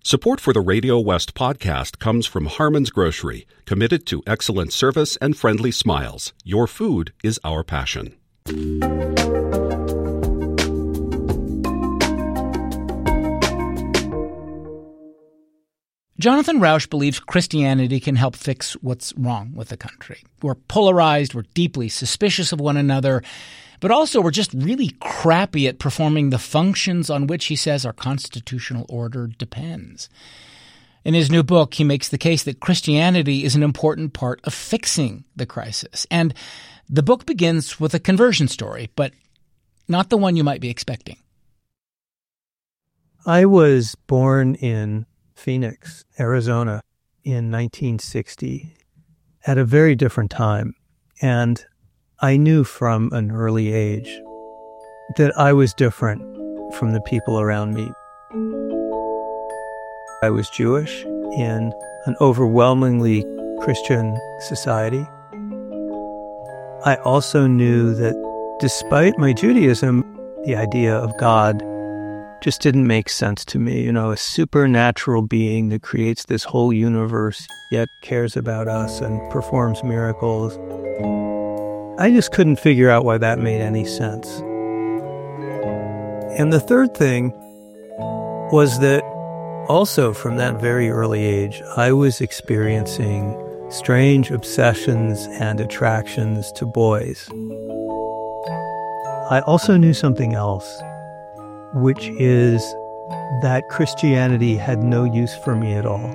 Support for the Radio West podcast comes from Harmon's Grocery, committed to excellent service and friendly smiles. Your food is our passion. Jonathan Rauch believes Christianity can help fix what's wrong with the country. We're polarized, we're deeply suspicious of one another, but also we're just really crappy at performing the functions on which he says our constitutional order depends. In his new book, he makes the case that Christianity is an important part of fixing the crisis. And the book begins with a conversion story, but not the one you might be expecting. I was born in Phoenix, Arizona, in 1960 at a very different time. And I knew from an early age that I was different from the people around me. I was Jewish in an overwhelmingly Christian society. I also knew that despite my Judaism, the idea of God just didn't make sense to me. You know, a supernatural being that creates this whole universe, yet cares about us and performs miracles. I just couldn't figure out why that made any sense. And the third thing was that also from that very early age, I was experiencing strange obsessions and attractions to boys. I also knew something else, which is that Christianity had no use for me at all.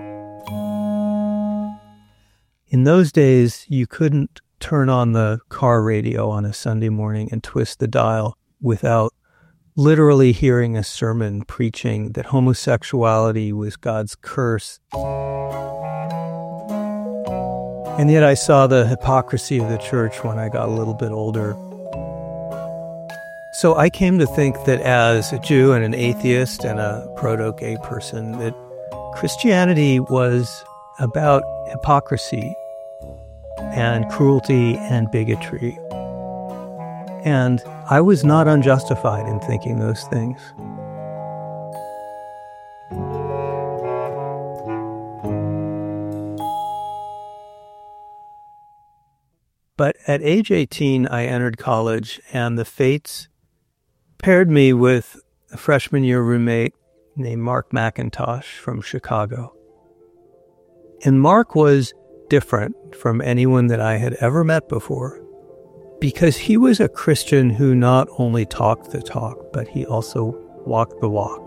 In those days, you couldn't turn on the car radio on a Sunday morning and twist the dial without literally hearing a sermon preaching that homosexuality was God's curse. And yet I saw the hypocrisy of the church when I got a little bit older. So I came to think that as a Jew and an atheist and a proto-gay person, that Christianity was about hypocrisy and cruelty and bigotry. And I was not unjustified in thinking those things. But at age 18, I entered college, and the fates paired me with a freshman year roommate named Mark McIntosh from Chicago. And Mark was different from anyone that I had ever met before, because he was a Christian who not only talked the talk, but he also walked the walk.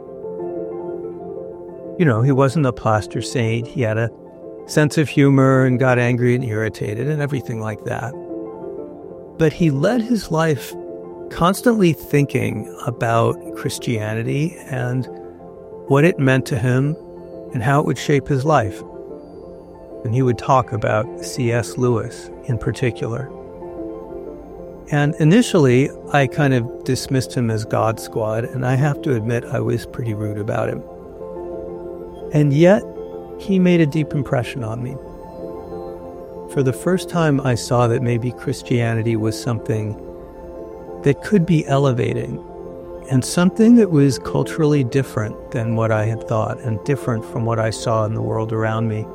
You know, he wasn't a plaster saint. He had a sense of humor and got angry and irritated and everything like that. But he led his life constantly thinking about Christianity and what it meant to him and how it would shape his life. And he would talk about C.S. Lewis in particular. And initially, I kind of dismissed him as God Squad, and I have to admit I was pretty rude about him. And yet, he made a deep impression on me. For the first time, I saw that maybe Christianity was something that could be elevating and something that was culturally different than what I had thought and different from what I saw in the world around me.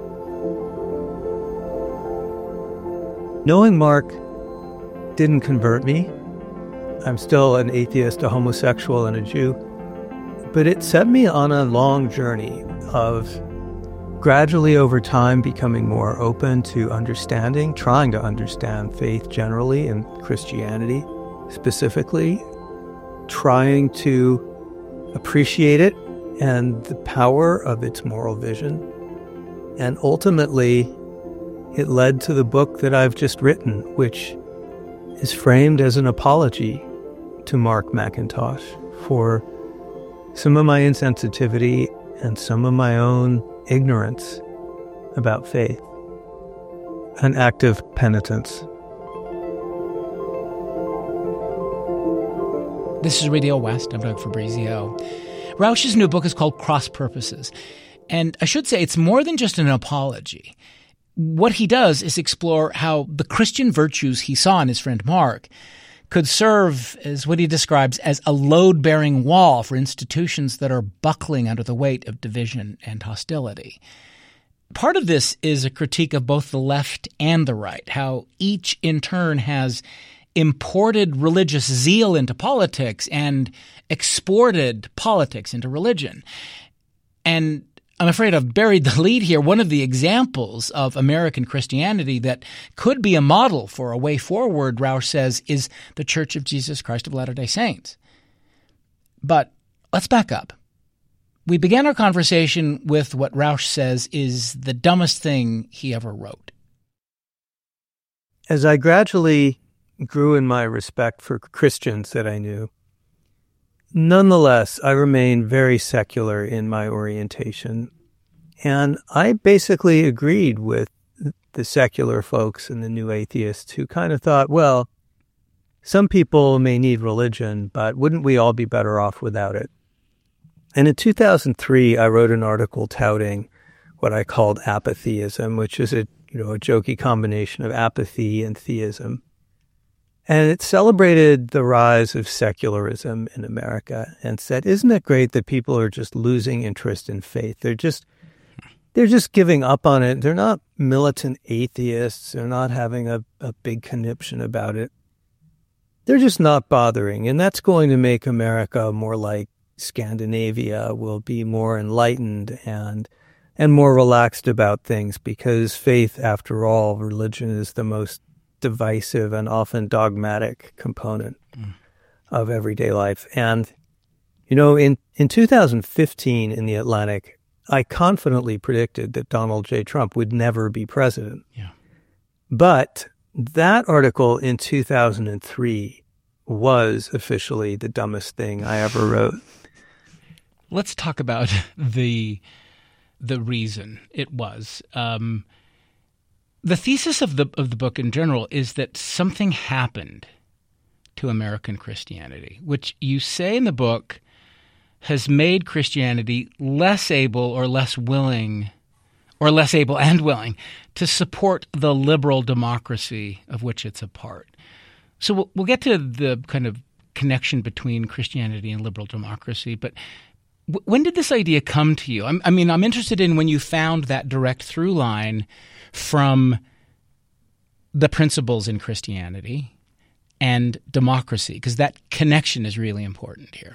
Knowing Mark didn't convert me. I'm still an atheist, a homosexual, and a Jew. But it set me on a long journey of gradually over time becoming more open to understanding, trying to understand faith generally and Christianity specifically, trying to appreciate it and the power of its moral vision. And ultimately, it led to the book that I've just written, which is framed as an apology to Mark McIntosh for some of my insensitivity and some of my own ignorance about faith. An act of penitence. This is Radio West. I'm Doug Fabrizio. Rauch's new book is called Cross Purposes. And I should say it's more than just an apology. What he does is explore how the Christian virtues he saw in his friend Mark could serve as what he describes as a load-bearing wall for institutions that are buckling under the weight of division and hostility. Part of this is a critique of both the left and the right, how each in turn has imported religious zeal into politics and exported politics into religion. And I'm afraid I've buried the lead here. One of the examples of American Christianity that could be a model for a way forward, Rausch says, is the Church of Jesus Christ of Latter-day Saints. But let's back up. We began our conversation with what Rausch says is the dumbest thing he ever wrote. As I gradually grew in my respect for Christians that I knew, nonetheless, I remained very secular in my orientation. And I basically agreed with the secular folks and the new atheists who kind of thought, well, some people may need religion, but wouldn't we all be better off without it? And in 2003, I wrote an article touting what I called apatheism, which is a jokey combination of apathy and theism. And it celebrated the rise of secularism in America and said, isn't it great that people are just losing interest in faith? They're just giving up on it. They're not militant atheists. They're not having a big conniption about it. They're just not bothering. And that's going to make America more like Scandinavia, will be more enlightened and more relaxed about things, because faith, after all, religion is the most divisive and often dogmatic component of everyday life. And, in 2015 in The Atlantic, I confidently predicted that Donald J. Trump would never be president. Yeah. But that article in 2003 was officially the dumbest thing I ever wrote. Let's talk about the reason it was. The thesis of the book in general is that something happened to American Christianity, which you say in the book has made Christianity less able or less willing, or less able and willing, to support the liberal democracy of which it's a part. So we'll get to the kind of connection between Christianity and liberal democracy, but when did this idea come to you? I'm interested in when you found that direct through line from the principles in Christianity and democracy, because that connection is really important here.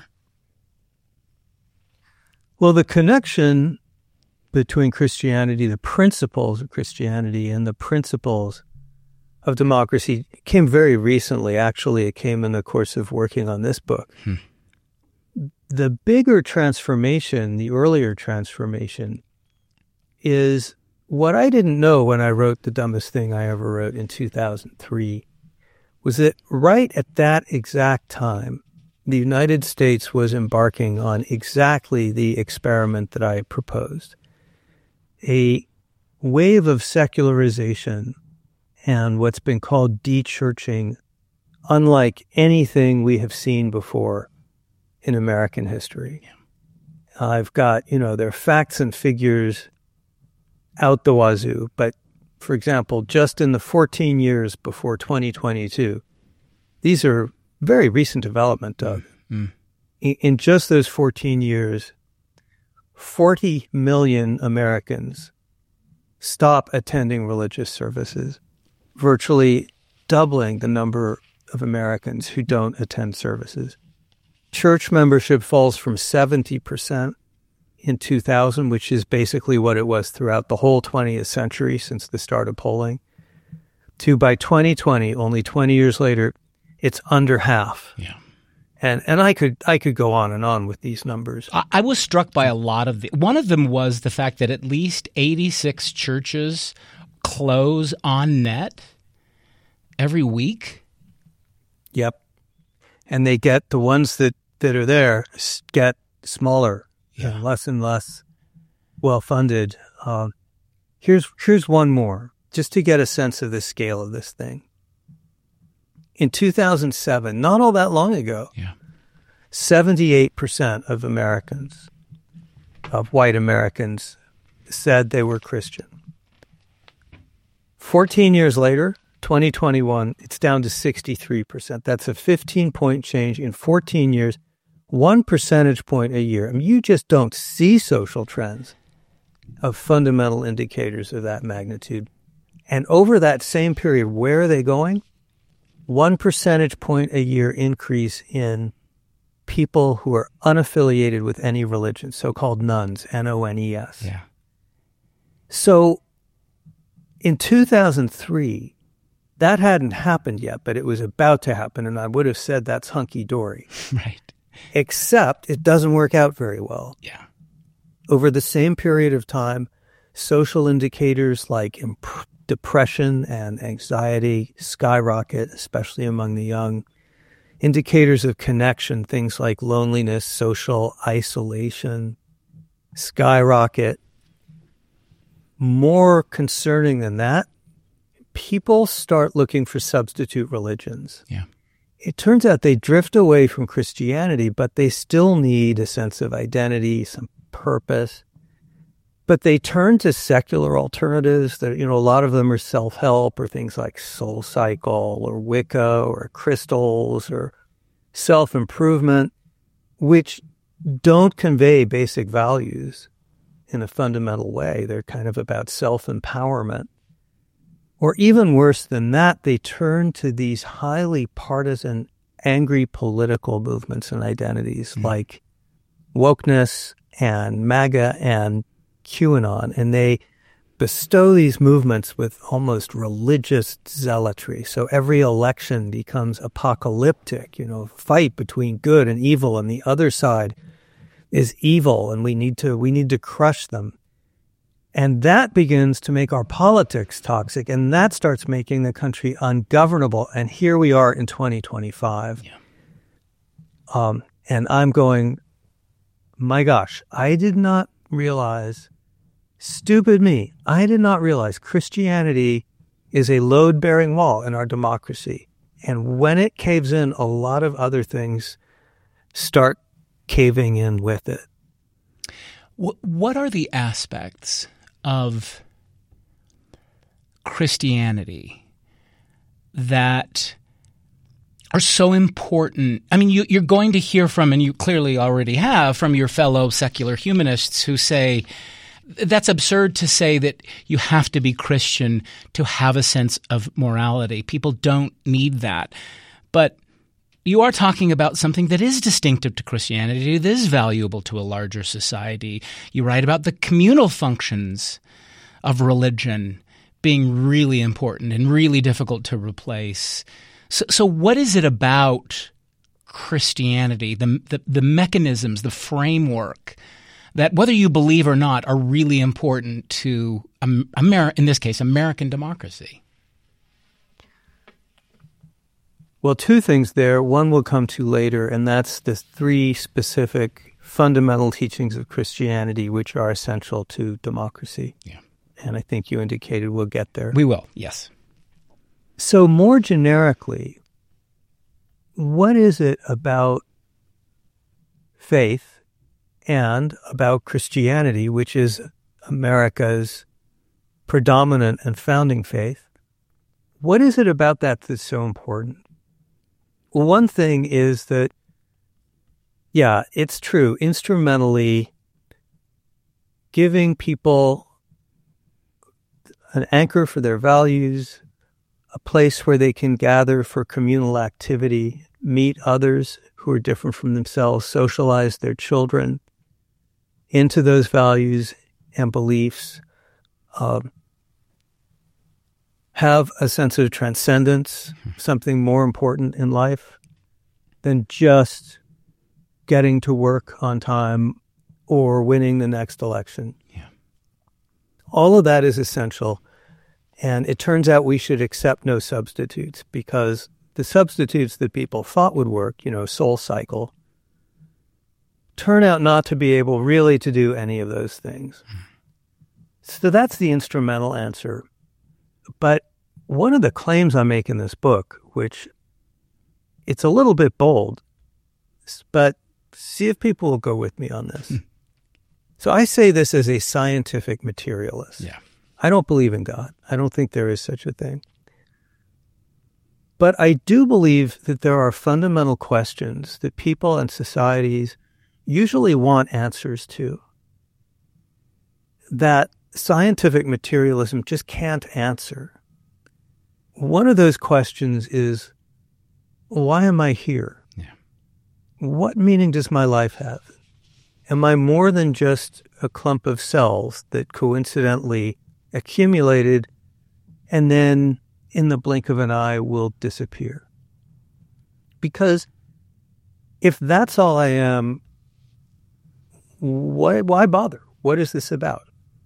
Well, the connection between Christianity, the principles of Christianity, and the principles of democracy came very recently. Actually, it came in the course of working on this book. The bigger transformation, the earlier transformation, is what I didn't know when I wrote The Dumbest Thing I Ever Wrote in 2003, was that right at that exact time, the United States was embarking on exactly the experiment that I proposed. A wave of secularization and what's been called de-churching, unlike anything we have seen before in American history. I've got, there are facts and figures out the wazoo, but for example, just in the 14 years before 2022, these are very recent development, Doug. In just those 14 years, 40 million Americans stop attending religious services, virtually doubling the number of Americans who don't attend services. Church membership falls from 70% in 2000, which is basically what it was throughout the whole 20th century since the start of polling, to by 2020, only 20 years later, it's under half. Yeah. And I could go on and on with these numbers. I was struck by a lot of one of them was the fact that at least 86 churches close on net every week. Yep. And they get, the ones that are there get smaller and less well-funded. Here's one more, just to get a sense of the scale of this thing. In 2007, not all that long ago, 78% of Americans, of white Americans, said they were Christian. 14 years later, 2021, it's down to 63%. That's a 15-point change in 14 years, 1 percentage point a year. I mean, you just don't see social trends of fundamental indicators of that magnitude. And over that same period, where are they going? 1 percentage point a year increase in people who are unaffiliated with any religion, so-called nones, N-O-N-E-S. Yeah. So in 2003, that hadn't happened yet, but it was about to happen, and I would have said that's hunky-dory. Right. Except it doesn't work out very well. Yeah. Over the same period of time, social indicators like depression and anxiety skyrocket, especially among the young. Indicators of connection, things like loneliness, social isolation, skyrocket. More concerning than that, people start looking for substitute religions. Yeah. It turns out they drift away from Christianity, but they still need a sense of identity, some purpose. But they turn to secular alternatives that, a lot of them are self-help or things like Soul Cycle or Wicca or crystals or self-improvement, which don't convey basic values in a fundamental way. They're kind of about self-empowerment. Or even worse than that, they turn to these highly partisan, angry political movements and identities like wokeness and MAGA and QAnon, and they bestow these movements with almost religious zealotry. So every election becomes apocalyptic, fight between good and evil, and the other side is evil, and we need to crush them. And that begins to make our politics toxic, and that starts making the country ungovernable. And here we are in 2025. Yeah. And I'm going, my gosh, I did not realize, stupid me, I did not realize Christianity is a load-bearing wall in our democracy. And when it caves in, a lot of other things start caving in with it. What are the aspects of Christianity that are so important? I mean, you're going to hear from, and you clearly already have, from your fellow secular humanists who say that's absurd to say that you have to be Christian to have a sense of morality. People don't need that. But you are talking about something that is distinctive to Christianity, that is valuable to a larger society. You write about the communal functions of religion being really important and really difficult to replace. So what is it about Christianity, the mechanisms, the framework, that whether you believe or not are really important to, in this case, American democracy? Well, two things there. One we'll come to later, and that's the three specific fundamental teachings of Christianity which are essential to democracy. Yeah. And I think you indicated we'll get there. We will, yes. So more generically, what is it about faith and about Christianity, which is America's predominant and founding faith? What is it about that that's so important? Well, one thing is that, yeah, it's true, instrumentally giving people an anchor for their values, a place where they can gather for communal activity, meet others who are different from themselves, socialize their children into those values and beliefs, have a sense of transcendence, something more important in life than just getting to work on time or winning the next election. Yeah. All of that is essential. And it turns out we should accept no substitutes, because the substitutes that people thought would work, Soul Cycle, turn out not to be able really to do any of those things. So that's the instrumental answer. But one of the claims I make in this book, which it's a little bit bold, but see if people will go with me on this. So I say this as a scientific materialist. Yeah. I don't believe in God. I don't think there is such a thing. But I do believe that there are fundamental questions that people and societies usually want answers to, that scientific materialism just can't answer. One of those questions is, why am I here? Yeah. What meaning does my life have? Am I more than just a clump of cells that coincidentally accumulated and then in the blink of an eye will disappear? Because if that's all I am, why bother? What is this about?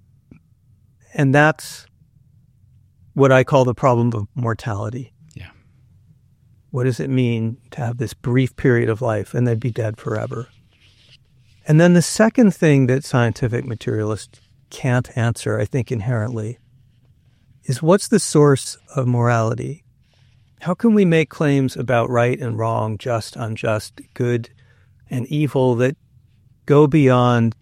And that's what I call the problem of mortality. Yeah. What does it mean to have this brief period of life and then be dead forever? And then the second thing that scientific materialists can't answer, I think inherently, is what's the source of morality? How can we make claims about right and wrong, just, unjust, good and evil that go beyond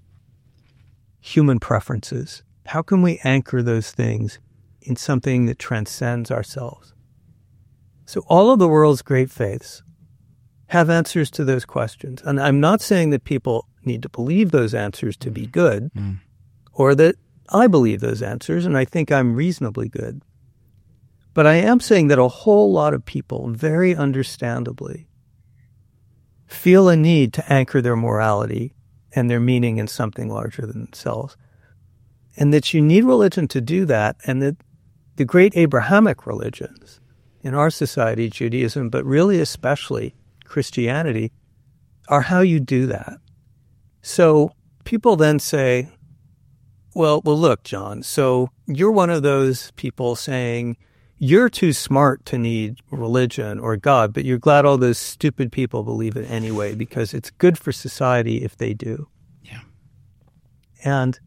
human preferences? How can we anchor those things in something that transcends ourselves? So all of the world's great faiths have answers to those questions. And I'm not saying that people need to believe those answers to be good, or that I believe those answers and I think I'm reasonably good. But I am saying that a whole lot of people, very understandably, feel a need to anchor their morality and their meaning in something larger than themselves. And that you need religion to do that, and that the great Abrahamic religions in our society, Judaism, but really especially Christianity, are how you do that. So people then say, well, look, John, so you're one of those people saying you're too smart to need religion or God, but you're glad all those stupid people believe it anyway because it's good for society if they do. Yeah. And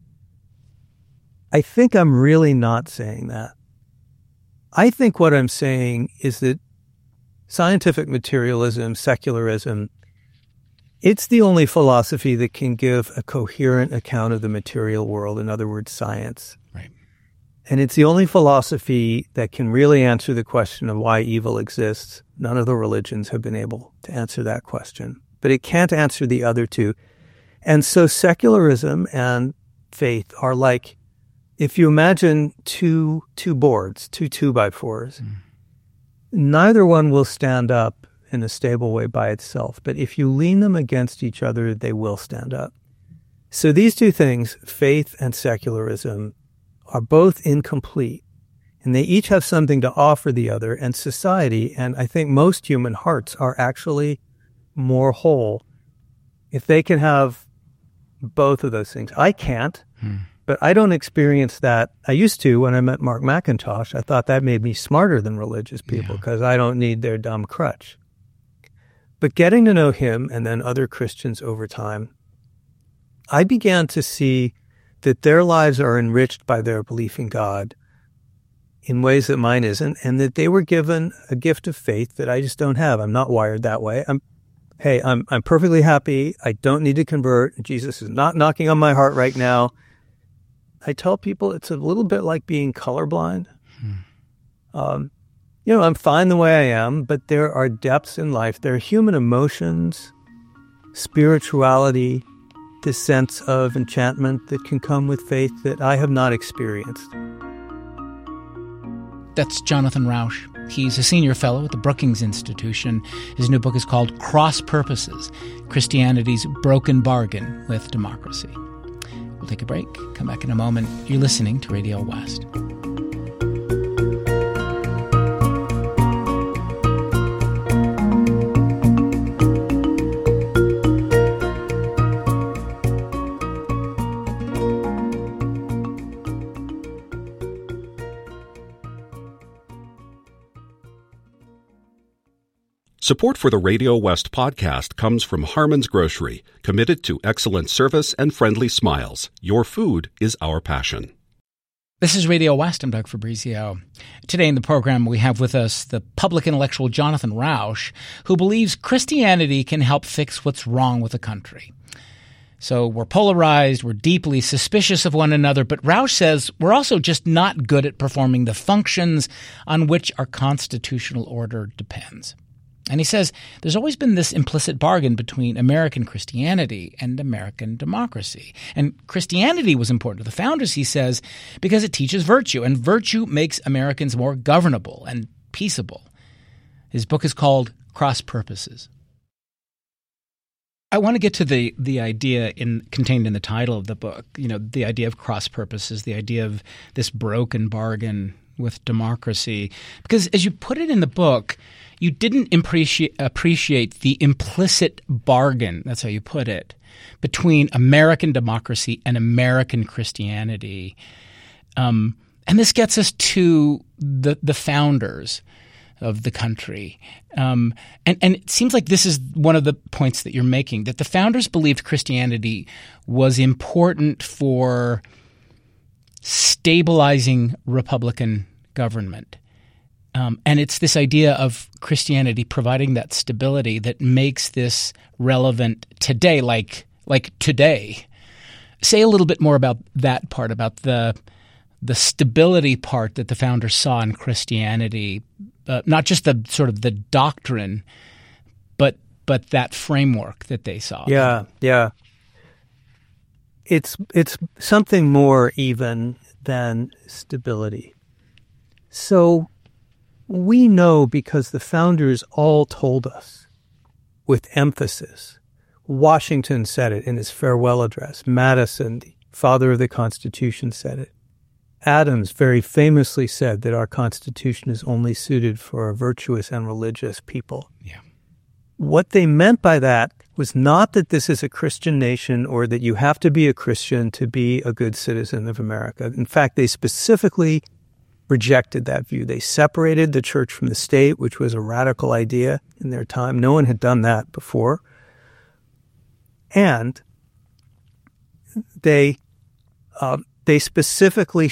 I think I'm really not saying that. I think what I'm saying is that scientific materialism, secularism, it's the only philosophy that can give a coherent account of the material world, in other words, science. Right. And it's the only philosophy that can really answer the question of why evil exists. None of the religions have been able to answer that question, but it can't answer the other two. And so secularism and faith are like, if you imagine two boards, two 2x4s, neither one will stand up in a stable way by itself. But if you lean them against each other, they will stand up. So these two things, faith and secularism, are both incomplete. And they each have something to offer the other. And society, and I think most human hearts, are actually more whole if they can have both of those things. I can't. But I don't experience that. I used to when I met Mark McIntosh. I thought that made me smarter than religious people because I don't need their dumb crutch. But getting to know him and then other Christians over time, I began to see that their lives are enriched by their belief in God in ways that mine isn't, and that they were given a gift of faith that I just don't have. I'm not wired that way. I'm perfectly happy. I don't need to convert. Jesus is not knocking on my heart right now. I tell people it's a little bit like being colorblind. I'm fine the way I am, but there are depths in life. There are human emotions, spirituality, this sense of enchantment that can come with faith that I have not experienced. That's Jonathan Rauch. He's a senior fellow at the Brookings Institution. His new book is called Cross Purposes, Christianity's Broken Bargain with Democracy. We'll take a break, come back in a moment. You're listening to Radio West. Support for the Radio West podcast comes from Harmon's Grocery, committed to excellent service and friendly smiles. Your food is our passion. This is Radio West. I'm Doug Fabrizio. Today in the program, we have with us the public intellectual Jonathan Rauch, who believes Christianity can help fix what's wrong with the country. So we're polarized, we're deeply suspicious of one another, but Rausch says we're also just not good at performing the functions on which our constitutional order depends. And he says there's always been this implicit bargain between American Christianity and American democracy. And Christianity was important to the founders, he says, because it teaches virtue, and virtue makes Americans more governable and peaceable. His book is called Cross Purposes. I want to get to the idea contained in the title of the book, the idea of cross purposes, the idea of this broken bargain with democracy. Because as you put it in the book, you didn't appreciate the implicit bargain, that's how you put it, between American democracy and American Christianity. And this gets us to the founders of the country. And it seems like this is one of the points that you're making, that the founders believed Christianity was important for stabilizing Republican government. And it's this idea of Christianity providing that stability that makes this relevant today, like today. Say a little bit more about that part, about the stability part that the founders saw in Christianity, not just the sort of the doctrine, but that framework that they saw. Yeah. It's something more even than stability. So we know because the founders all told us with emphasis. Washington said it in his farewell address. Madison, the father of the Constitution, said it. Adams very famously said that our Constitution is only suited for a virtuous and religious people. Yeah. What they meant by that was not that this is a Christian nation or that you have to be a Christian to be a good citizen of America. In fact, they specifically rejected that view. They separated the church from the state, which was a radical idea in their time. No one had done that before. And they specifically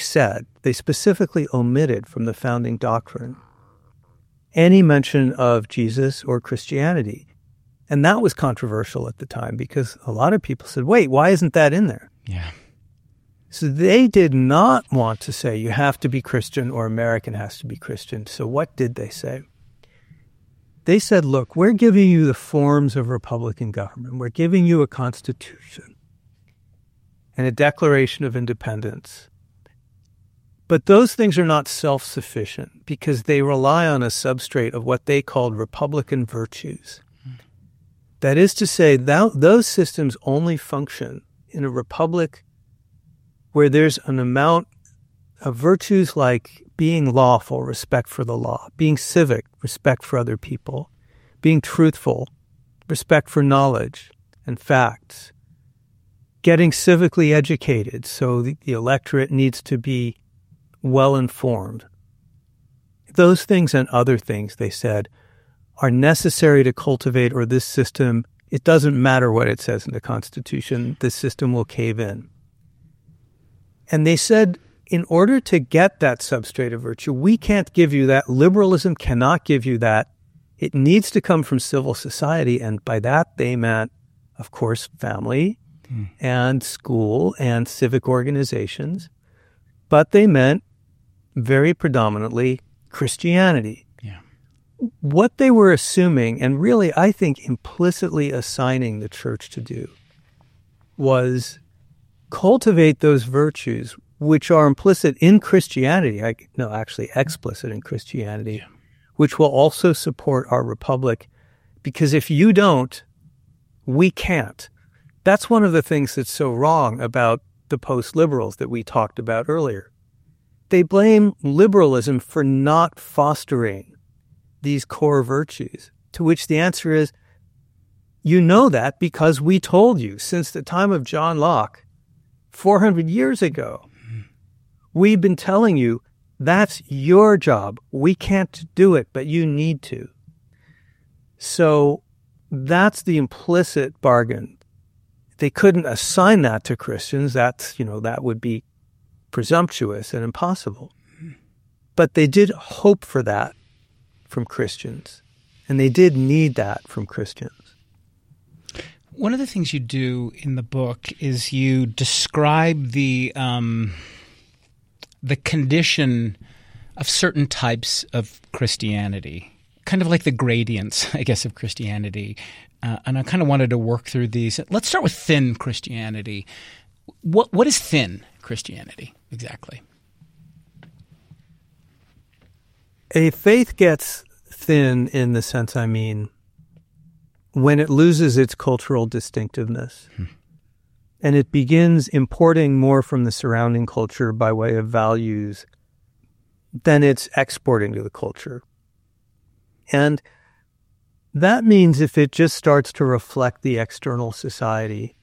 omitted from the founding doctrine any mention of Jesus or Christianity. And that was controversial at the time because a lot of people said, wait, why isn't that in there? Yeah. So they did not want to say you have to be Christian or American has to be Christian. So what did they say? They said, look, we're giving you the forms of Republican government. We're giving you a constitution and a Declaration of Independence. But those things are not self-sufficient because they rely on a substrate of what they called Republican virtues. That is to say, those systems only function in a republic where there's an amount of virtues like being lawful, respect for the law, being civic, respect for other people, being truthful, respect for knowledge and facts, getting civically educated, so the electorate needs to be well-informed. Those things and other things, they said, are necessary to cultivate, or this system, it doesn't matter what it says in the Constitution, this system will cave in. And they said, in order to get that substrate of virtue, we can't give you that. Liberalism cannot give you that. It needs to come from civil society. And by that, they meant, of course, family and school and civic organizations. But they meant very predominantly Christianity. Yeah. What they were assuming, and really, I think, implicitly assigning the church to do, was cultivate those virtues which are implicit in Christianity, actually explicit in Christianity, which will also support our republic. Because if you don't, we can't. That's one of the things that's so wrong about the post-liberals that we talked about earlier. They blame liberalism for not fostering these core virtues, to which the answer is, you know that because we told you since the time of John Locke, 400 years ago. We've been telling you that's your job. We can't do it, but you need to. So that's the implicit bargain. They couldn't assign that to Christians. That would be presumptuous and impossible. But they did hope for that from Christians, and they did need that from Christians. One of the things you do in the book is you describe the condition of certain types of Christianity, kind of like the gradients, I guess, of Christianity. And I kind of wanted to work through these. Let's start with thin Christianity. What is thin Christianity exactly? A faith gets thin in the sense I mean when it loses its cultural distinctiveness and it begins importing more from the surrounding culture by way of values than it's exporting to the culture. And that means if it just starts to reflect the external society,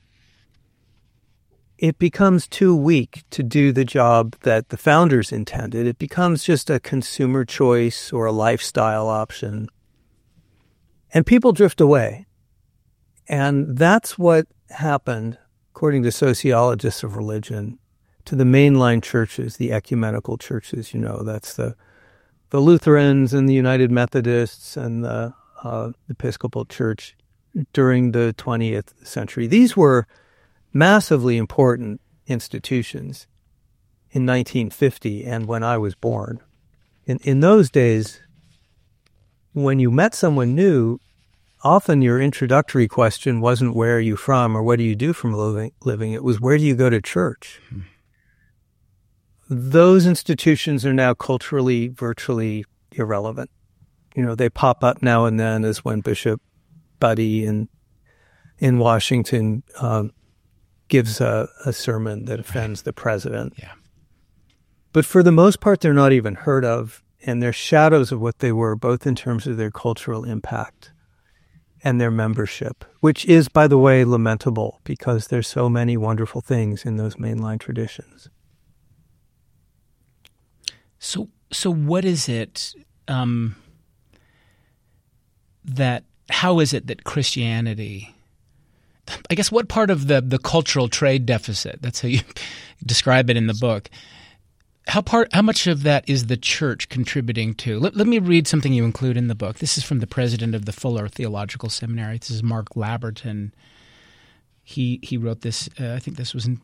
it becomes too weak to do the job that the founders intended. It becomes just a consumer choice or a lifestyle option. And people drift away. And that's what happened, according to sociologists of religion, to the mainline churches, the ecumenical churches. That's the Lutherans and the United Methodists and the Episcopal Church during the 20th century. These were massively important institutions in 1950 and when I was born. In those days, when you met someone new, often your introductory question wasn't where are you from or what do you do for a living. It was where do you go to church? Those institutions are now culturally virtually irrelevant. They pop up now and then as when Bishop Buddy in Washington gives a sermon that offends the president. Yeah. But for the most part, they're not even heard of, and they're shadows of what they were, both in terms of their cultural impact and their membership, which is, by the way, lamentable because there's so many wonderful things in those mainline traditions. So what is it how is it that Christianity, I guess what part of the cultural trade deficit, that's how you describe it in the book, how much of that is the church contributing to? Let me read something you include in the book. This is from the president of the Fuller Theological Seminary. This is Mark Labberton. He wrote this, I think this was in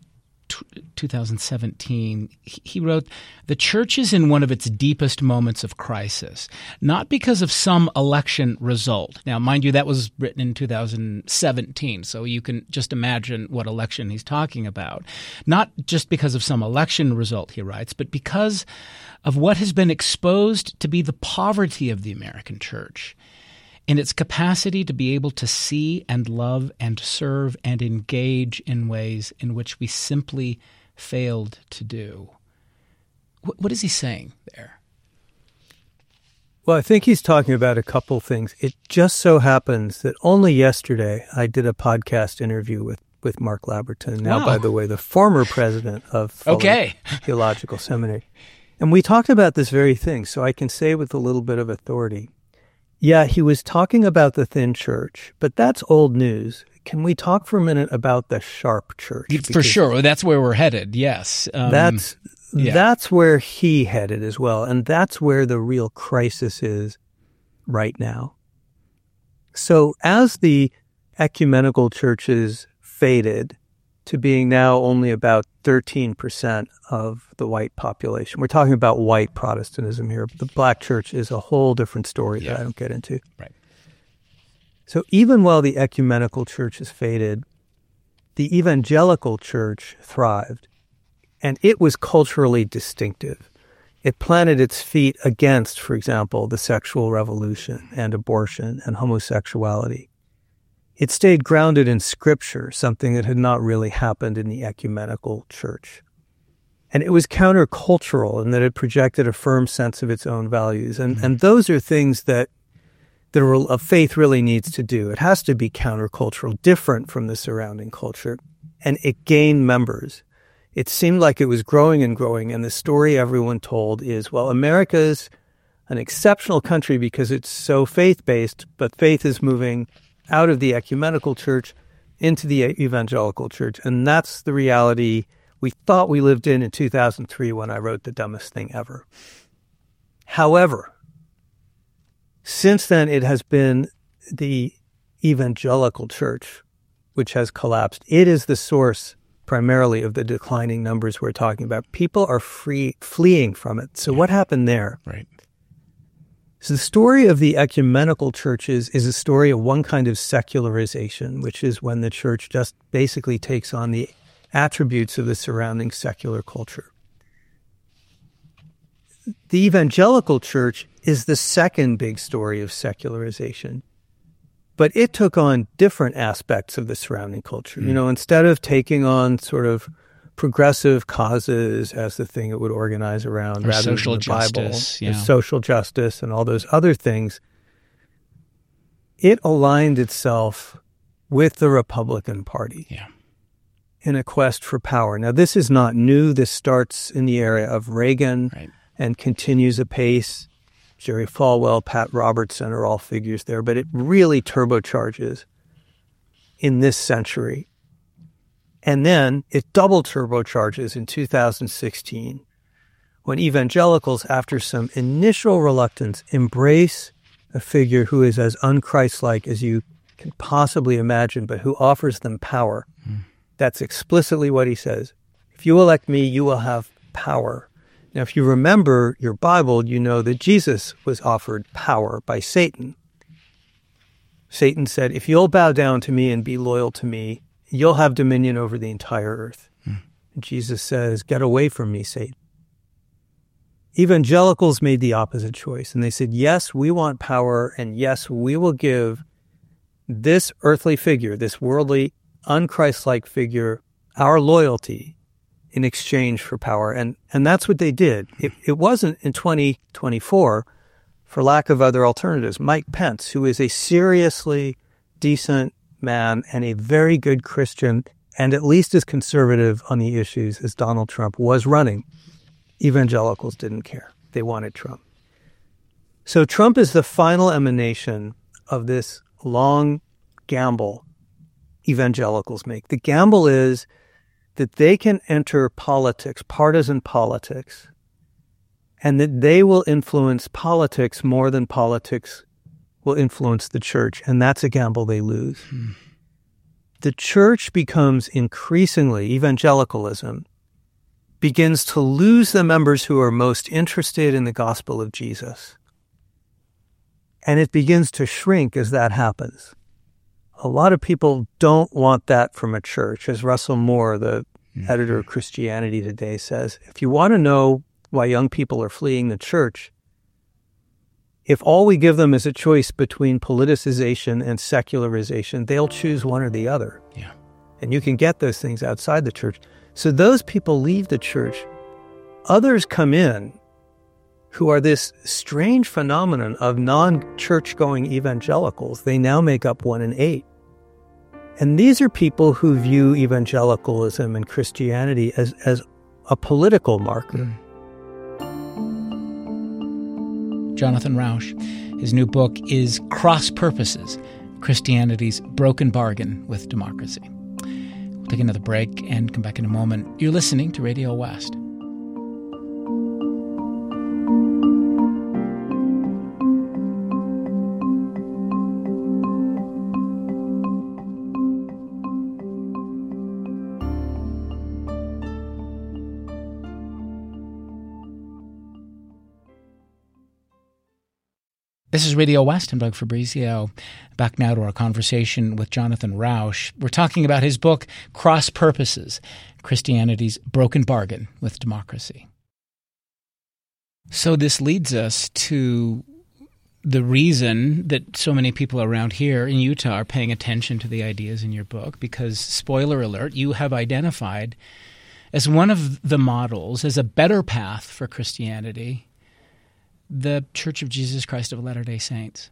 2017. He wrote, "The church is in one of its deepest moments of crisis, not because of some election result." Now, mind you, that was written in 2017, so you can just imagine what election he's talking about. Not just because of some election result, he writes, but because of what has been exposed to be the poverty of the American church in its capacity to be able to see and love and serve and engage in ways in which we simply failed to do. What is he saying there? Well, I think he's talking about a couple things. It just so happens that only yesterday I did a podcast interview with Mark Labberton, now, Wow. by the way, the former president of Fuller Theological Seminary. And we talked about this very thing, so I can say with a little bit of authority, yeah, he was talking about the thin church, but that's old news. Can we talk for a minute about the sharp church? For sure. That's where we're headed, yes. That's where he headed as well, and that's where the real crisis is right now. So as the ecumenical churches faded to being now only about 13% of the white population. We're talking about white Protestantism here. The black church is a whole different story that I don't get into. Right. So even while the ecumenical church has faded, the evangelical church thrived, and it was culturally distinctive. It planted its feet against, for example, the sexual revolution and abortion and homosexuality. It stayed grounded in Scripture, something that had not really happened in the ecumenical church. And it was countercultural in that it projected a firm sense of its own values. And those are things that a faith really needs to do. It has to be countercultural, different from the surrounding culture. And it gained members. It seemed like it was growing and growing. And the story everyone told is, well, America's an exceptional country because it's so faith-based, but faith is moving out of the ecumenical church into the evangelical church. And that's the reality we thought we lived in 2003 when I wrote The Dumbest Thing Ever. However, since then it has been the evangelical church which has collapsed. It is the source primarily of the declining numbers we're talking about. People are fleeing from it. So what happened there? Right. So the story of the ecumenical churches is a story of one kind of secularization, which is when the church just basically takes on the attributes of the surrounding secular culture. The evangelical church is the second big story of secularization, but it took on different aspects of the surrounding culture. You know, instead of taking on sort of progressive causes as the thing it would organize around, or rather social than the Bible, justice, or social justice and all those other things, it aligned itself with the Republican Party in a quest for power. Now, this is not new. This starts in the era of Reagan and continues apace. Jerry Falwell, Pat Robertson are all figures there, but it really turbocharges in this century. And then it double turbocharges in 2016 when evangelicals, after some initial reluctance, embrace a figure who is as un-Christ-like as you can possibly imagine, but who offers them power. That's explicitly what he says. If you elect me, you will have power. Now, if you remember your Bible, you know that Jesus was offered power by Satan. Satan said, if you'll bow down to me and be loyal to me, you'll have dominion over the entire earth. And Jesus says, get away from me, Satan. Evangelicals made the opposite choice. And they said, yes, we want power. And yes, we will give this earthly figure, this worldly, un-Christ-like figure, our loyalty in exchange for power. And that's what they did. It wasn't in 2024, for lack of other alternatives. Mike Pence, who is a seriously decent man and a very good Christian, and at least as conservative on the issues as Donald Trump, was running. Evangelicals didn't care. They wanted Trump. So Trump is the final emanation of this long gamble evangelicals make. The gamble is that they can enter politics, partisan politics, and that they will influence politics more than politics will influence the church. And that's a gamble they lose. The church becomes increasingly, evangelicalism begins to lose the members who are most interested in the gospel of Jesus. And it begins to shrink as that happens. A lot of people don't want that from a church. As Russell Moore, the editor of Christianity Today, says, if you want to know why young people are fleeing the church, if all we give them is a choice between politicization and secularization, they'll choose one or the other. Yeah. And you can get those things outside the church. So those people leave the church. Others come in who are this strange phenomenon of non-church-going evangelicals. They now make up 1 in 8. And these are people who view evangelicalism and Christianity as a political marker. Jonathan Rauch. His new book is Cross Purposes, Christianity's Broken Bargain with Democracy. We'll take another break and come back in a moment. You're listening to Radio West. This is Radio West. I'm Doug Fabrizio. Back now to our conversation with Jonathan Rauch. We're talking about his book, Cross Purposes, Christianity's Broken Bargain with Democracy. So this leads us to the reason that so many people around here in Utah are paying attention to the ideas in your book, because, spoiler alert, you have identified as one of the models, as a better path for Christianity, the Church of Jesus Christ of Latter-day Saints.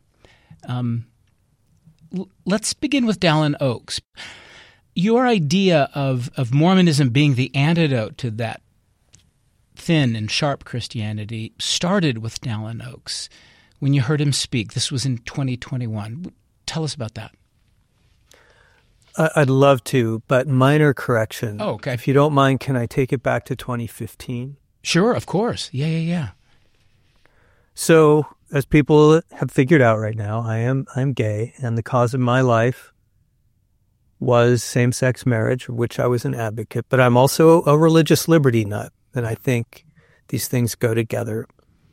Let's begin with Dallin Oaks. Your idea of Mormonism being the antidote to that thin and sharp Christianity started with Dallin Oaks. When you heard him speak, this was in 2021. Tell us about that. I'd love to, but minor correction. Oh, okay. If you don't mind, can I take it back to 2015? Sure, of course. Yeah. So, as people have figured out right now, I'm gay, and the cause of my life was same-sex marriage, which I was an advocate, but I'm also a religious liberty nut, and I think these things go together.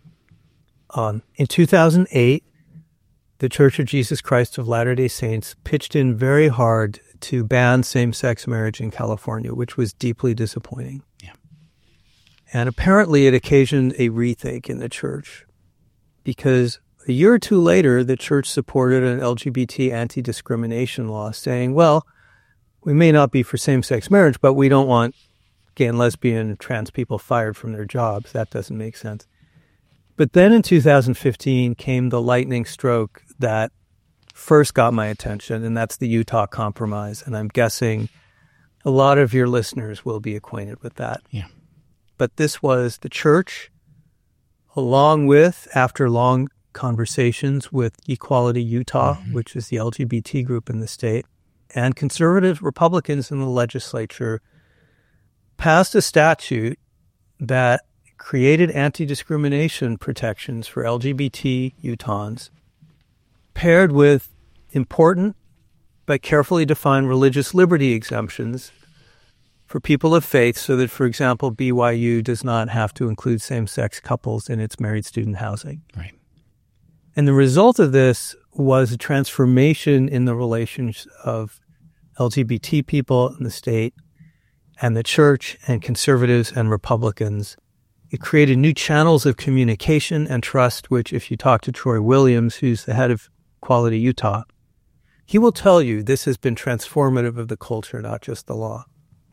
In 2008, the Church of Jesus Christ of Latter-day Saints pitched in very hard to ban same-sex marriage in California, which was deeply disappointing. Yeah. And apparently it occasioned a rethink in the church, because a year or two later, the church supported an LGBT anti-discrimination law saying, well, we may not be for same-sex marriage, but we don't want gay and lesbian and trans people fired from their jobs. That doesn't make sense. But then in 2015 came the lightning stroke that first got my attention, and that's the Utah Compromise. And I'm guessing a lot of your listeners will be acquainted with that. Yeah. But this was the church, along with, after long conversations with Equality Utah, which is the LGBT group in the state, and conservative Republicans in the legislature, passed a statute that created anti-discrimination protections for LGBT Utahns, paired with important but carefully defined religious liberty exemptions for people of faith, so that, for example, BYU does not have to include same-sex couples in its married student housing. Right. And the result of this was a transformation in the relations of LGBT people in the state and the church and conservatives and Republicans. It created new channels of communication and trust, which if you talk to Troy Williams, who's the head of Equality Utah, he will tell you this has been transformative of the culture, not just the law.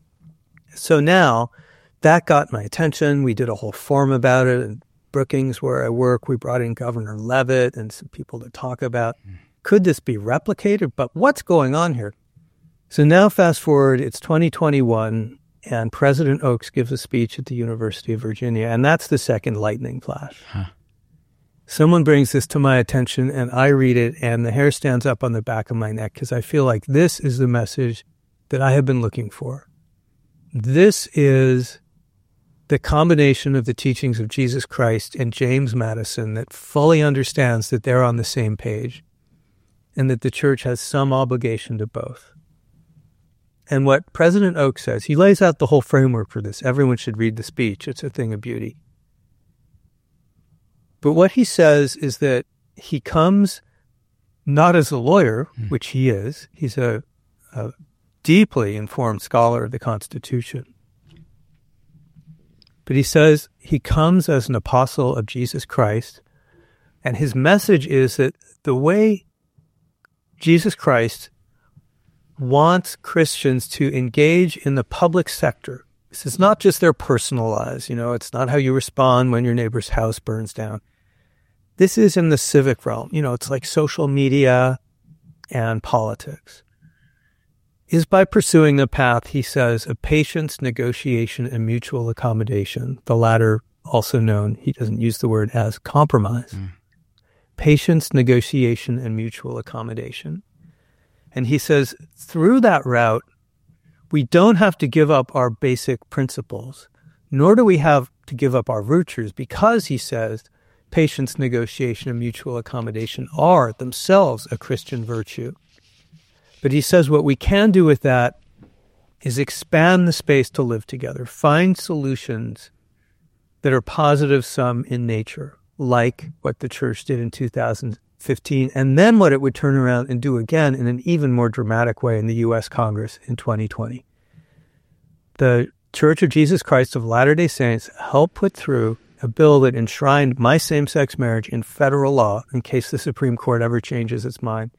So now that got my attention. We did a whole forum about it. In Brookings, where I work, we brought in Governor Leavitt and some people to talk about, could this be replicated? But what's going on here? So now fast forward, it's 2021, and President Oaks gives a speech at the University of Virginia, and that's the second lightning flash. Someone brings this to my attention, and I read it, and the hair stands up on the back of my neck, because I feel like this is the message that I have been looking for. This is the combination of the teachings of Jesus Christ and James Madison that fully understands that they're on the same page and that the church has some obligation to both. And what President Oaks says, he lays out the whole framework for this. Everyone should read the speech. It's a thing of beauty. But what he says is that he comes not as a lawyer, which he is. He's a deeply informed scholar of the Constitution. But he says he comes as an apostle of Jesus Christ, and his message is that the way Jesus Christ wants Christians to engage in the public sector, this is not just their personal lives, it's not how you respond when your neighbor's house burns down. This is in the civic realm, it's like social media and politics, is by pursuing the path, he says, of patience, negotiation, and mutual accommodation, the latter also known, he doesn't use the word, as compromise. Patience, negotiation, and mutual accommodation. And he says, through that route, we don't have to give up our basic principles, nor do we have to give up our virtues, because, he says, patience, negotiation, and mutual accommodation are themselves a Christian virtue. But he says what we can do with that is expand the space to live together, find solutions that are positive sum in nature, like what the church did in 2015, and then what it would turn around and do again in an even more dramatic way in the U.S. Congress in 2020. The Church of Jesus Christ of Latter-day Saints helped put through a bill that enshrined my same-sex marriage in federal law in case the Supreme Court ever changes its mind,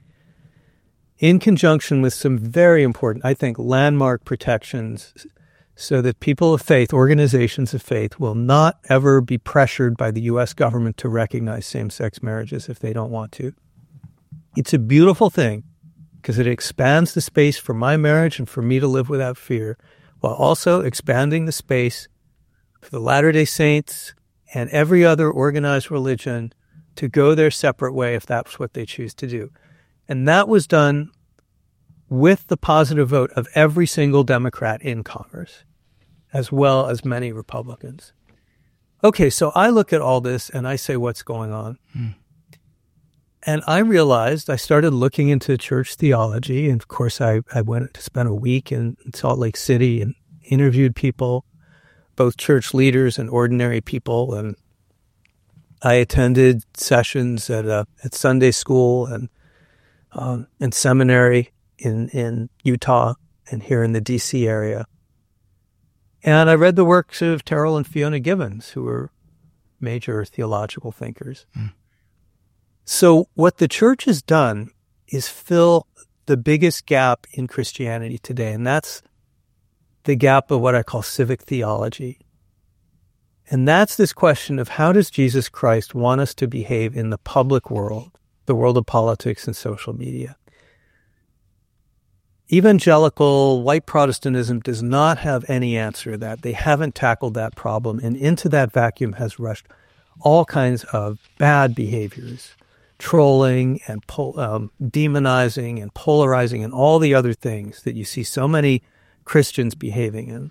in conjunction with some very important, I think, landmark protections so that people of faith, organizations of faith, will not ever be pressured by the U.S. government to recognize same-sex marriages if they don't want to. It's a beautiful thing because it expands the space for my marriage and for me to live without fear, while also expanding the space for the Latter-day Saints and every other organized religion to go their separate way if that's what they choose to do. And that was done with the positive vote of every single Democrat in Congress, as well as many Republicans. Okay, so I look at all this and I say, what's going on? And I realized, I started looking into church theology. And of course, I went to spend a week in Salt Lake City and interviewed people, both church leaders and ordinary people. And I attended sessions at Sunday school and seminary in Utah and here in the D.C. area. And I read the works of Terrell and Fiona Gibbons, who were major theological thinkers. So what the church has done is fill the biggest gap in Christianity today, and that's the gap of what I call civic theology. And that's this question of how does Jesus Christ want us to behave in the public world, the world of politics and social media? Evangelical white Protestantism does not have any answer to that. They haven't tackled that problem, and into that vacuum has rushed all kinds of bad behaviors, trolling and demonizing and polarizing and all the other things that you see so many Christians behaving in.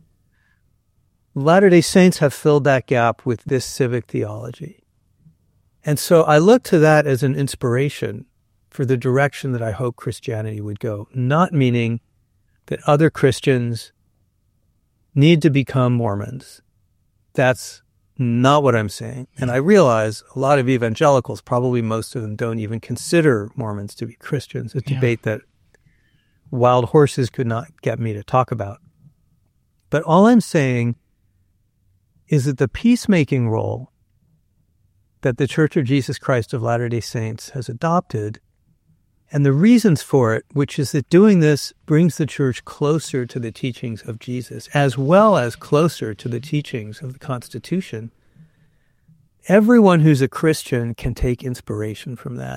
Latter-day Saints have filled that gap with this civic theology. And so I look to that as an inspiration for the direction that I hope Christianity would go, not meaning that other Christians need to become Mormons. That's not what I'm saying. And I realize a lot of evangelicals, probably most of them, don't even consider Mormons to be Christians, a debate that wild horses could not get me to talk about. But all I'm saying is that the peacemaking role that the Church of Jesus Christ of Latter-day Saints has adopted, and the reasons for it, which is that doing this brings the church closer to the teachings of Jesus, as well as closer to the teachings of the Constitution. Everyone who's a Christian can take inspiration from that.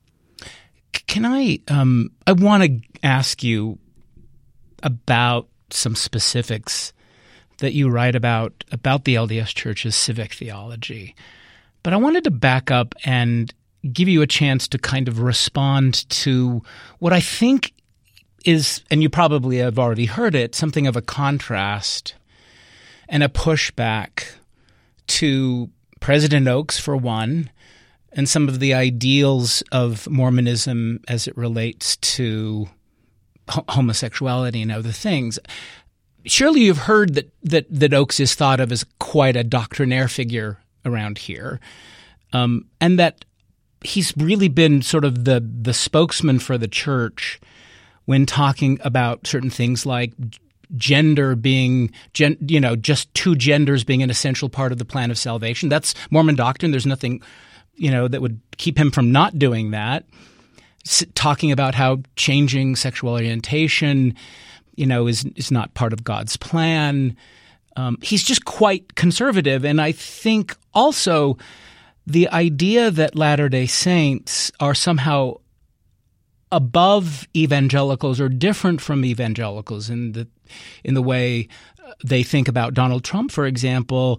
Can I want to ask you about some specifics that you write about the LDS Church's civic theology. But I wanted to back up and give you a chance to kind of respond to what I think is, and you probably have already heard it, something of a contrast and a pushback to President Oaks, for one, and some of the ideals of Mormonism as it relates to homosexuality and other things. Surely you've heard that Oaks is thought of as quite a doctrinaire figure around here, and that he's really been sort of the spokesman for the church when talking about certain things like gender being, just two genders being an essential part of the plan of salvation. That's Mormon doctrine. There's nothing, that would keep him from not doing that. Talking about how changing sexual orientation, is not part of God's plan. He's just quite conservative. And I think also the idea that Latter-day Saints are somehow above evangelicals or different from evangelicals in the way they think about Donald Trump, for example.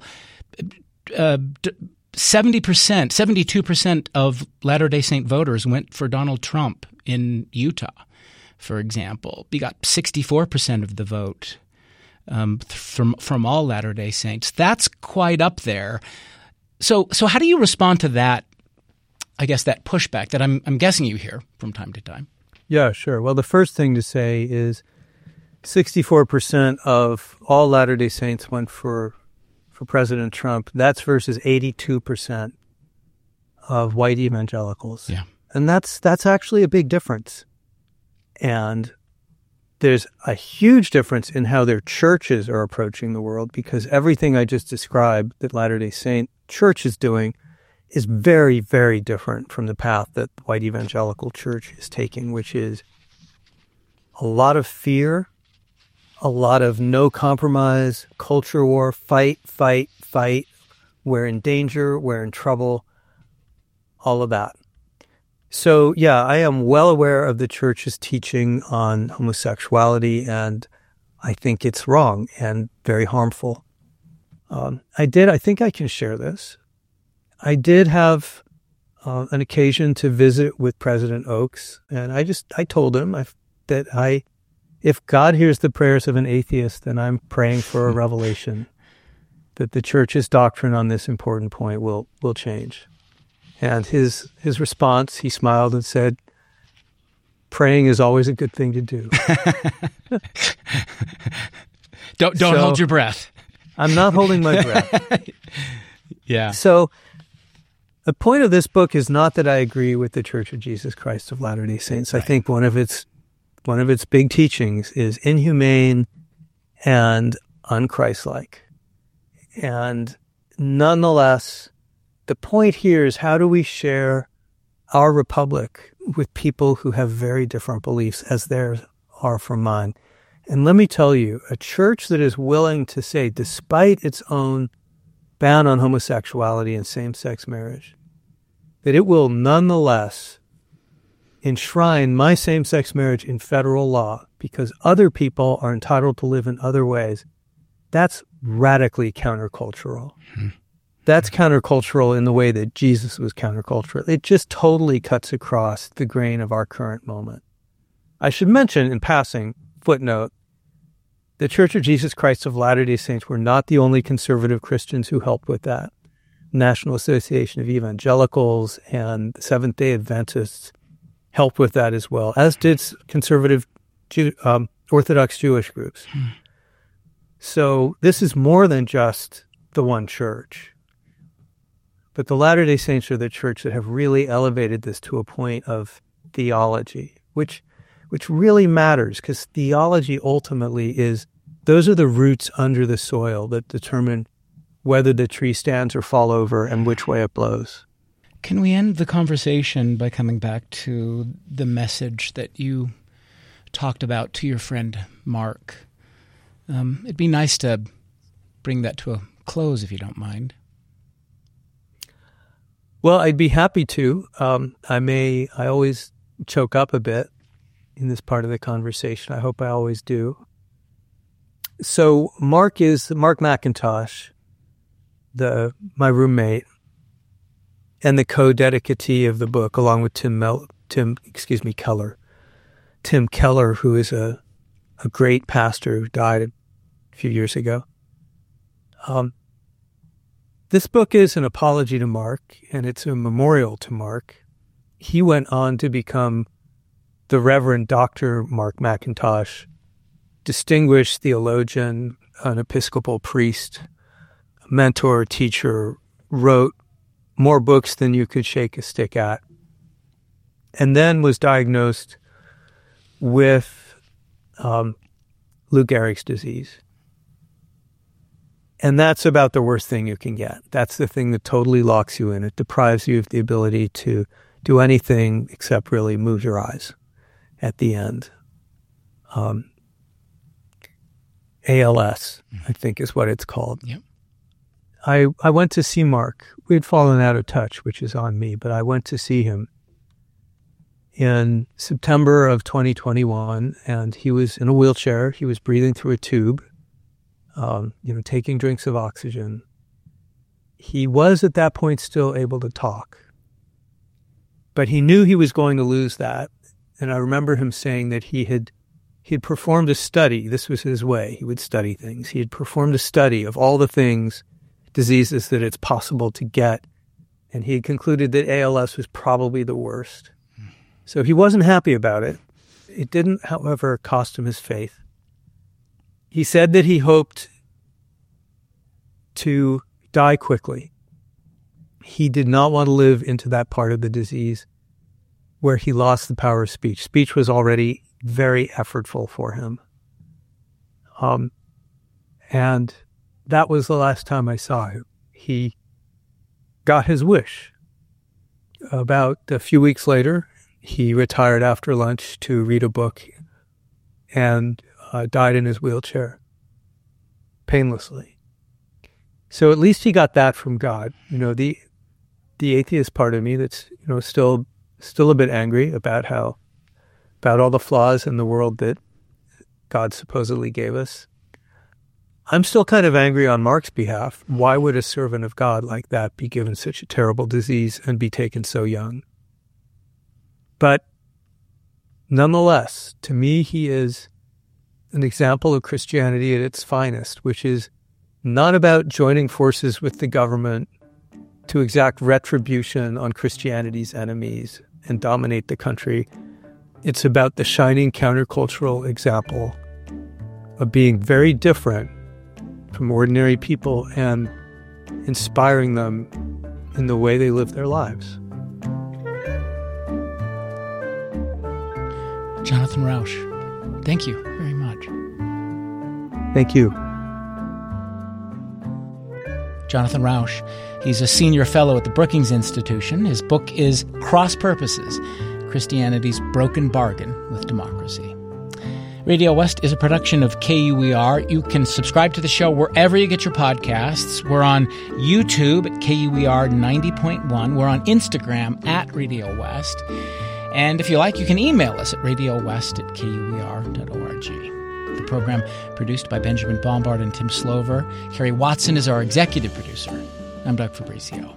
72% of Latter-day Saint voters went for Donald Trump in Utah, for example. We got 64% of the vote from all Latter-day Saints. That's quite up there. So how do you respond to that, I guess, that pushback that I'm guessing you hear from time to time? Yeah, sure. Well, the first thing to say is 64% of all Latter-day Saints went for President Trump. That's versus 82% of white evangelicals. Yeah. And that's actually a big difference. And there's a huge difference in how their churches are approaching the world, because everything I just described that Latter-day Saint Church is doing is very, very different from the path that the white evangelical church is taking, which is a lot of fear, a lot of no compromise, culture war, fight, fight, fight. We're in danger, we're in trouble, all of that. So, yeah, I am well aware of the church's teaching on homosexuality, and I think it's wrong and very harmful. I think I can share this. I did have an occasion to visit with President Oaks, and I told him that if God hears the prayers of an atheist, then I'm praying for a revelation that the church's doctrine on this important point will change. And his response, he smiled and said, "Praying is always a good thing to do." Don't hold your breath. I'm not holding my breath. Yeah. So the point of this book is not that I agree with the Church of Jesus Christ of Latter-day Saints. Right. I think one of its big teachings is inhumane and unchristlike. And nonetheless, the point here is, how do we share our republic with people who have very different beliefs as theirs are from mine? And let me tell you, a church that is willing to say, despite its own ban on homosexuality and same-sex marriage, that it will nonetheless enshrine my same-sex marriage in federal law because other people are entitled to live in other ways, that's radically countercultural. Mm-hmm. That's countercultural in the way that Jesus was countercultural. It just totally cuts across the grain of our current moment. I should mention, in passing, footnote, the Church of Jesus Christ of Latter-day Saints were not the only conservative Christians who helped with that. National Association of Evangelicals and the Seventh-day Adventists helped with that as well, as did conservative Orthodox Jewish groups. So this is more than just the one church. But the Latter-day Saints are the church that have really elevated this to a point of theology, which really matters, because theology ultimately is, those are the roots under the soil that determine whether the tree stands or fall over and which way it blows. Can we end the conversation by coming back to the message that you talked about to your friend Mark? It'd be nice to bring that to a close, if you don't mind. Well, I'd be happy to. I always choke up a bit in this part of the conversation. I hope I always do. So Mark McIntosh, my roommate, and the co-dedicatee of the book, along with Tim Keller. Tim Keller, who is a great pastor who died a few years ago. This book is an apology to Mark, and it's a memorial to Mark. He went on to become the Reverend Dr. Mark McIntosh, distinguished theologian, an Episcopal priest, mentor, teacher, wrote more books than you could shake a stick at, and then was diagnosed with Lou Gehrig's disease. And that's about the worst thing you can get. That's the thing that totally locks you in. It deprives you of the ability to do anything except really move your eyes at the end. ALS, I think is what it's called. Yep. I went to see Mark. We had fallen out of touch, which is on me, but I went to see him in September of 2021, and he was in a wheelchair. He was breathing through a tube, taking drinks of oxygen. He was at that point still able to talk, but he knew he was going to lose that. And I remember him saying that he had performed a study. This was his way. He would study things. He had performed a study of all the diseases that it's possible to get. And he had concluded that ALS was probably the worst. So he wasn't happy about it. It didn't, however, cost him his faith. He said that he hoped to die quickly. He did not want to live into that part of the disease where he lost the power of speech. Speech was already very effortful for him. And that was the last time I saw him. He got his wish. About a few weeks later, he retired after lunch to read a book and died in his wheelchair painlessly. So at least he got that from God. The atheist part of me that's still a bit angry about all the flaws in the world that God supposedly gave us. I'm still kind of angry on Mark's behalf. Why would a servant of God like that be given such a terrible disease and be taken so young? But nonetheless, to me, he is an example of Christianity at its finest, which is not about joining forces with the government to exact retribution on Christianity's enemies and dominate the country. It's about the shining countercultural example of being very different from ordinary people and inspiring them in the way they live their lives. Jonathan Rauch, thank you very much. Thank you. Jonathan Rauch, he's a senior fellow at the Brookings Institution. His book is Cross Purposes, Christianity's Broken Bargain with Democracy. Radio West is a production of KUER. You can subscribe to the show wherever you get your podcasts. We're on YouTube at KUER 90.1. We're on Instagram at Radio West. And if you like, you can email us at radiowest@kuer.org. The program produced by Benjamin Bombard and Tim Slover. Carrie Watson is our executive producer. I'm Doug Fabrizio.